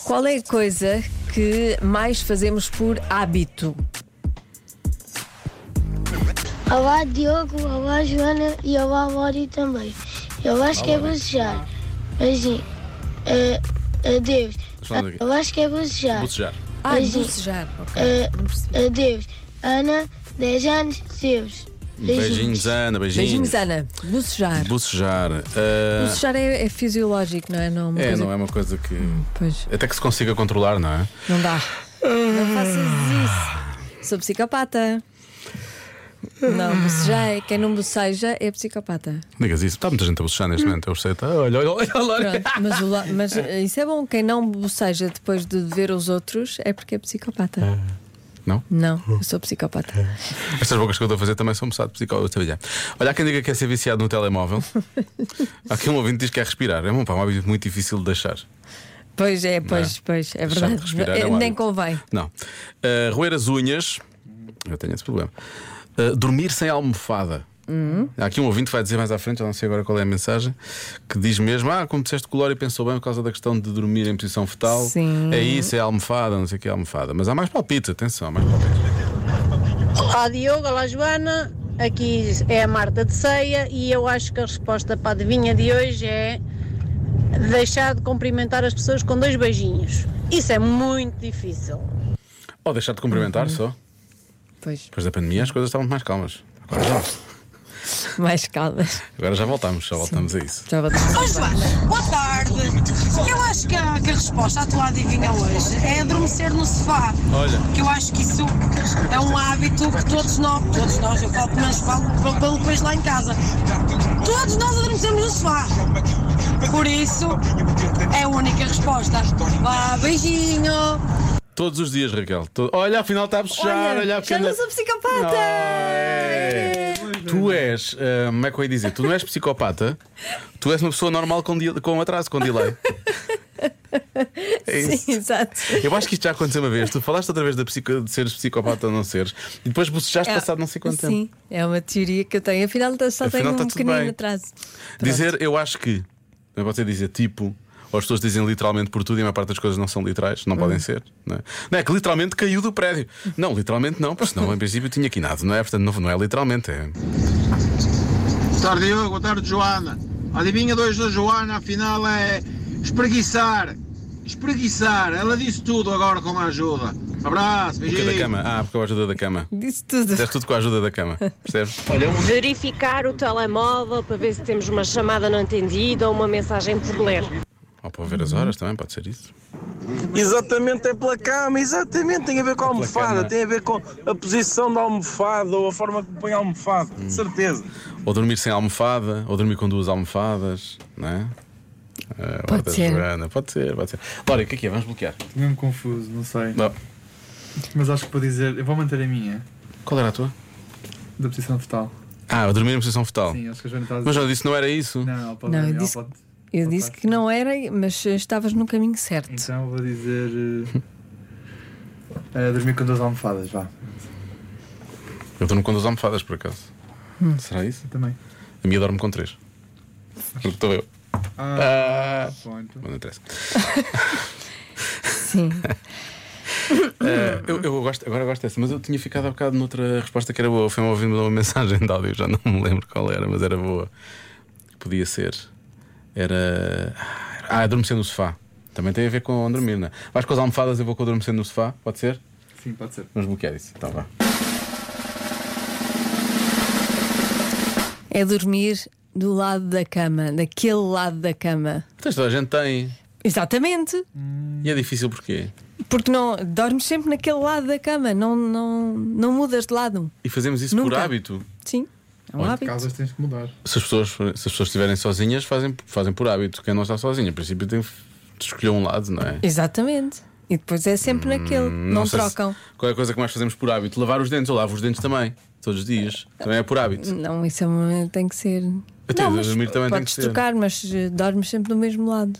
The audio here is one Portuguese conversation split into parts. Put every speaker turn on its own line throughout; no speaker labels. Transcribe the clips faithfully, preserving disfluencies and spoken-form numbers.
Qual é a coisa que mais fazemos por hábito?
Olá Diogo, olá Joana e olá Lori também. Eu acho que é bocejar. Beijinho. Uh, adeus. Eu acho que é bocejar.
Bocejar.
Ah,
Beijinho.
bocejar. Ok.
Uh,
Não percebi.
adeus. Ana, dez anos, seus.
Beijinhos, Ana, beijinhos.
Beijinhos, Ana. Bocejar.
Bocejar. Uh,
Bocejar é, é fisiológico, não é? Não, uma
é,
coisa...
não é uma coisa que.
Pois,
Até que se consiga controlar, não é?
não dá. Não faças isso. Sou psicopata. Não, bocejar. Quem não boceja é psicopata.
Digas isso, está muita gente a bocejar neste momento. Eu sei, tá, olha, olha, olha, olha.
Pronto, mas, o lo- mas eh, isso é bom. Quem não boceja depois de ver os outros é porque é psicopata.
Não?
Não, eu sou psicopata.
Estas bocas que eu estou a fazer também são um bocado psicólogos. Olha, há quem diga que é ser viciado no telemóvel. Há aqui um ouvinte que diz que é respirar. É um, pá, um hábito muito difícil de deixar.
Pois é, pois,
Não é?
pois, é
Deixar de
verdade.
respirar é
Eh,
um
Nem
hábito.
convém.
Não. Uh, roer as unhas. Eu tenho esse problema. Uh, dormir sem almofada.
Uhum.
Há aqui um ouvinte que vai dizer mais à frente, eu não sei agora qual é a mensagem, que diz mesmo: Ah, como disseste que o Lória pensou bem por causa da questão de dormir em posição fetal.
Sim.
É isso, é almofada, não sei o que é almofada. Mas há mais palpites, atenção, há mais palpites.
Olá Diogo, olá Joana, aqui é a Marta de Ceia e eu acho que a resposta para a adivinha de hoje é deixar de cumprimentar as pessoas com dois beijinhos. Isso é muito difícil.
Ou deixar de cumprimentar só.
Pois,
Depois da pandemia as coisas estavam mais calmas. Agora já,
mais calmas.
agora já voltamos, já voltamos a isso.
Já vou
Ó Joana, boa tarde. Eu acho que a, que a resposta à tua adivinha hoje é adormecer no sofá.
Olha.
Que eu acho que isso é um hábito que todos nós, todos nós, eu falo pelo menos falo pelo depois lá em casa. Todos nós adormecemos no sofá. Por isso, é a única resposta. Vá, beijinho.
Todos os dias, Raquel. To- Olha, afinal está a bocejar. Olha, a
já
pequena-
não sou psicopata!
É. Tu és, ah, como é que eu ia dizer? Tu não és psicopata, tu és uma pessoa normal com, di- com atraso, com delay. É isso.
Sim, exato.
Eu acho que isto já aconteceu uma vez. Tu falaste outra vez da psico- de seres psicopata ou não seres, e depois bocejaste passado não sei quanto tempo.
Sim, é uma teoria que eu tenho. Afinal, só
Afinal,
tenho
está
um
tudo
pequenino
bem.
atraso.
Dizer eu acho que, não pode ser dizer tipo, ou as pessoas dizem literalmente por tudo e a maior parte das coisas não são literais, não podem ser. Não é? Não é que literalmente caiu do prédio. Não, literalmente não, porque senão em princípio tinha quinado, não é? Portanto, não, não é literalmente. É...
Boa tarde, Diogo. Boa tarde, Joana. A adivinha de hoje da Joana, afinal, é espreguiçar. Espreguiçar. Ela disse tudo agora com a ajuda. Abraço,
O que é
beijinho.
da cama? Ah, porque é a ajuda da cama.
Disse tudo.
Dizeste tudo com a ajuda da cama, percebes?
Verificar o telemóvel para ver se temos uma chamada não atendida ou uma mensagem por ler.
Ou para ver as horas também, pode ser isso.
Exatamente, é pela cama, exatamente, tem a ver com a almofada,
cama.
tem a ver com a posição da almofada ou a forma que põe a almofada,
Hum.
de certeza.
Ou dormir sem almofada, ou dormir com duas almofadas, não é? Ah,
Pode
outra
ser.
Joana, Pode ser, pode ser. Lória, o que é que é? Vamos bloquear.
Estou mesmo confuso, não sei.
Não.
Mas acho que vou dizer. Eu vou manter a minha,
Qual era a tua?
da posição fetal.
Ah, dormir em posição fetal.
Sim, acho que a Joana está a
Mas
dizer.
eu disse não era isso.
Não, ela pode
Não,
dar-
eu
ela
disse-
pode-
Eu
pode
disse
dar.
que não era, mas estavas no caminho certo.
Então eu vou dizer. eh, eh, dormir com duas almofadas, vá.
Eu durmo com duas almofadas, por acaso. Será isso?
Eu também.
A minha dorme com três. Porque estou eu.
Ah, ponto.
Mas não interessa.
Sim.
Eh, eu, eu gosto, agora gosto dessa, mas eu tinha ficado há bocado noutra resposta que era boa. Foi-me ouvindo uma mensagem de áudio, já não me lembro qual era, mas era boa. Podia ser. Era. Ah, adormecer no sofá. Também tem a ver com dormir, não é? Vais com as almofadas, eu vou com adormecer no sofá, pode ser?
Sim, pode ser.
Vamos bloquear isso. Então vá.
É dormir do lado da cama, daquele lado da cama.
Então, toda a gente tem.
Exatamente.
E é difícil porquê?
Porque não dormes sempre naquele lado da cama, não, não, não mudas de lado.
E fazemos isso por
Nunca.
hábito.
Sim, é um
Olha,
hábito.
Casas tens que mudar.
Se as pessoas, se as pessoas estiverem sozinhas, fazem, fazem por hábito. Quem não está sozinho, a princípio, tem de escolher um lado, não é?
Exatamente. E depois é sempre naquele, não,
sei se-
trocam.
Qual é a coisa que mais fazemos por hábito? Lavar os dentes. Eu lavo os dentes também, todos os dias. Também é por hábito.
Não, isso é uma, tem que ser.
Até
não,
o
mas
dormir também tem
podes
que ser.
trocar, mas eh, dormes sempre do mesmo lado.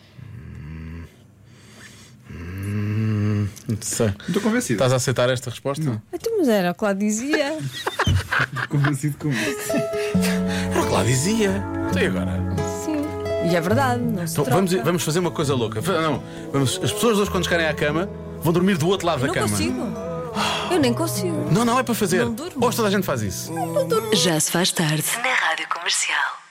Hum, não sei.
Estou convencido.
Estás a aceitar esta resposta?
Não.
Então, mas era o que lá dizia.
Estou convencido com isso.
Era o que lá dizia. Então e agora?
Sim. E é verdade, não se
Então,
troca.
vamos, vamos fazer uma coisa louca. Não, vamos, as pessoas hoje, quando chegarem à cama, vão dormir do outro lado
Eu
da
não
cama.
consigo. Eu nem consigo.
Não, não é para fazer.
Não durmo.
Hoje toda a gente faz isso.
Já se faz tarde na Rádio Comercial.